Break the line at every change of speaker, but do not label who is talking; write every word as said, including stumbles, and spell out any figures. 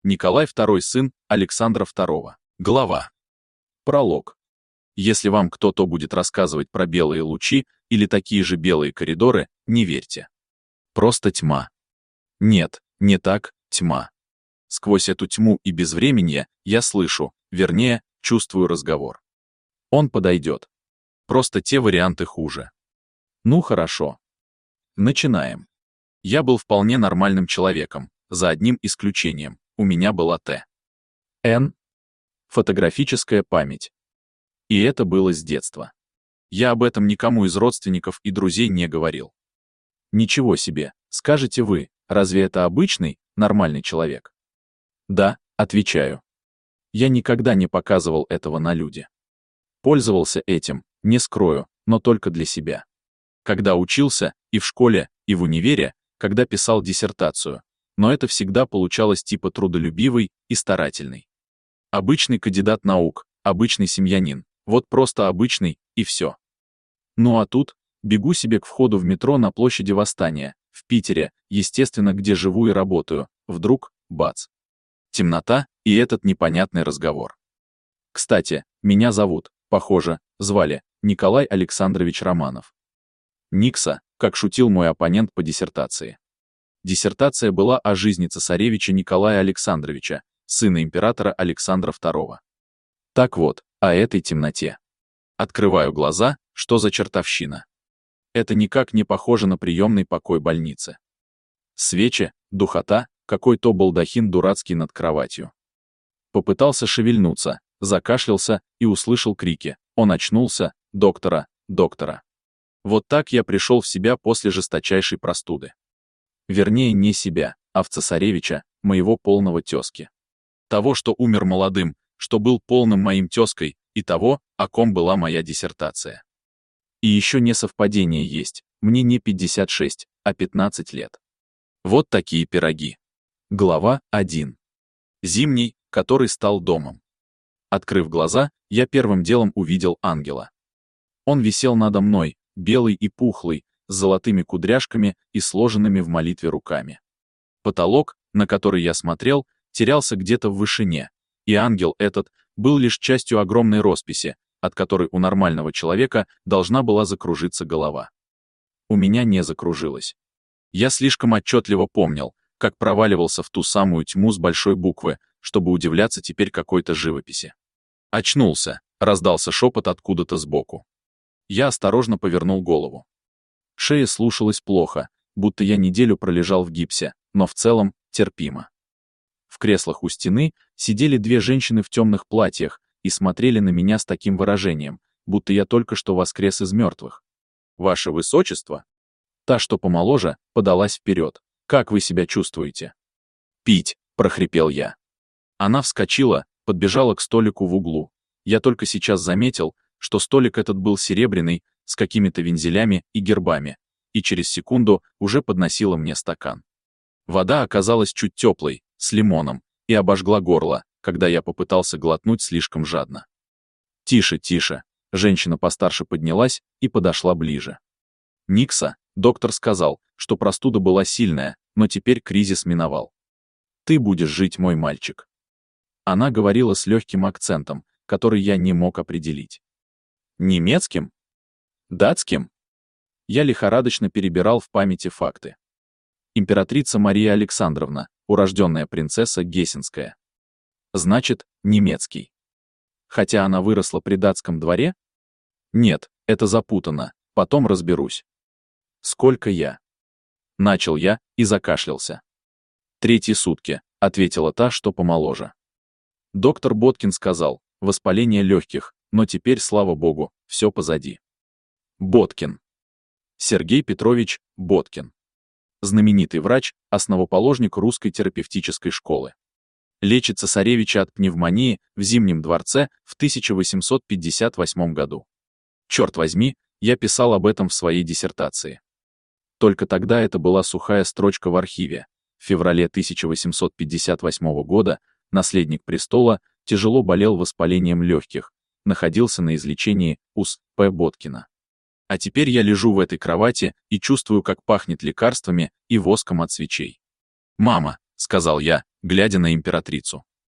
Николай второй сын Александра второго. Глава. Пролог. Если вам кто-то будет рассказывать про белые лучи или такие же белые коридоры, не верьте. Просто тьма. Нет, не так, тьма. Сквозь эту тьму и безвременье я слышу, вернее, чувствую разговор. Он подойдет. Просто те варианты хуже. Ну хорошо. Начинаем. Я был вполне нормальным человеком, за одним исключением. У меня была Т. Н. Фотографическая память. И это было с детства. Я об этом никому из родственников и друзей не говорил. Ничего себе, скажете вы, разве это обычный, нормальный человек? Да, отвечаю. Я никогда не показывал этого на люди. Пользовался этим, не скрою, но только для себя. Когда учился, и в школе, и в универе, когда писал диссертацию, но это всегда получалось типа трудолюбивый и старательный. Обычный кандидат наук, обычный семьянин, вот просто обычный, и все. Ну а тут, бегу себе к входу в метро на площади Восстания, в Питере, естественно, где живу и работаю, вдруг, бац. Темнота и этот непонятный разговор. Кстати, меня зовут, похоже, звали, Николай Александрович Романов. Никса, как шутил мой оппонент по диссертации. Диссертация была о жизни цесаревича Николая Александровича, сына императора Александра второго. Так вот, о этой темноте. Открываю глаза, что за чертовщина. Это никак не похоже на приемный покой больницы. Свечи, духота, какой-то балдахин дурацкий над кроватью. Попытался шевельнуться, закашлялся и услышал крики. Он очнулся, доктора, доктора. Вот так я пришел в себя после жесточайшей простуды. Вернее, не себя, а в цесаревича, моего полного тезки. Того, что умер молодым, что был полным моим тезкой, и того, о ком была моя диссертация. И еще несовпадение есть, мне не пятьдесят шесть, а пятнадцать лет. Вот такие пироги. Глава один. Зимний, который стал домом. Открыв глаза, я первым делом увидел ангела. Он висел надо мной, белый и пухлый, с золотыми кудряшками и сложенными в молитве руками. Потолок, на который я смотрел, терялся где-то в вышине, и ангел этот был лишь частью огромной росписи, от которой у нормального человека должна была закружиться голова. У меня не закружилась. Я слишком отчетливо помнил, как проваливался в ту самую тьму с большой буквы, чтобы удивляться теперь какой-то живописи. Очнулся, раздался шепот откуда-то сбоку. Я осторожно повернул голову. Шея слушалась плохо, будто я неделю пролежал в гипсе, но в целом терпимо. В креслах у стены сидели две женщины в темных платьях и смотрели на меня с таким выражением, будто я только что воскрес из мертвых. «Ваше Высочество!» Та, что помоложе, подалась вперед. «Как вы себя чувствуете?» «Пить!» — прохрипел я. Она вскочила, подбежала к столику в углу. Я только сейчас заметил, что столик этот был серебряный, с какими-то вензелями и гербами, и через секунду уже подносила мне стакан. Вода оказалась чуть теплой, с лимоном, и обожгла горло, когда я попытался глотнуть слишком жадно. «Тише, тише», женщина постарше поднялась и подошла ближе. «Никса, доктор сказал, что простуда была сильная, но теперь кризис миновал. Ты будешь жить, мой мальчик». Она говорила с легким акцентом, который я не мог определить. Немецким? Датским? Я лихорадочно перебирал в памяти факты. Императрица Мария Александровна, урожденная принцесса Гессенская. Значит, немецкий. Хотя она выросла при датском дворе? Нет, это запутано, потом разберусь. Сколько я? Начал я и закашлялся. Третьи сутки, ответила та, что помоложе. Доктор Боткин сказал, воспаление легких, но теперь, слава богу, все позади. Боткин. Сергей Петрович Боткин. Знаменитый врач, основоположник русской терапевтической школы. Лечит цесаревича от пневмонии в Зимнем дворце в тысяча восемьсот пятьдесят восьмом году. Черт возьми, я писал об этом в своей диссертации. Только тогда это была сухая строчка в архиве. В феврале тысяча восемьсот пятьдесят восьмого года наследник престола тяжело болел воспалением легких, находился на излечении у С П Боткина. А теперь я лежу в этой кровати и чувствую, как пахнет лекарствами и воском от свечей. «Мама», — сказал я, глядя на императрицу.